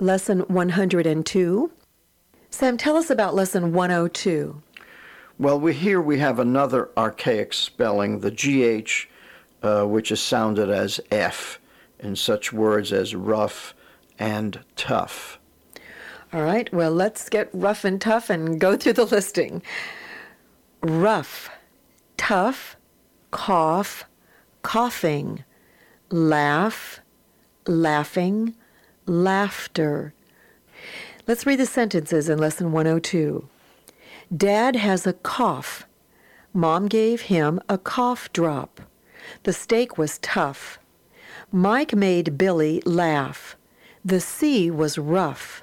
Lesson 102. Sam, tell us about Lesson 102. Well, here we have another archaic spelling, the GH, which is sounded as F in such words as rough and tough. All right, well, let's get rough and tough and go through the listing. Rough, tough, cough, coughing, laugh, laughing, laughter. Let's read the sentences in Lesson 102. Dad has a cough. Mom gave him a cough drop. The steak was tough. Mike made Billy laugh. The sea was rough.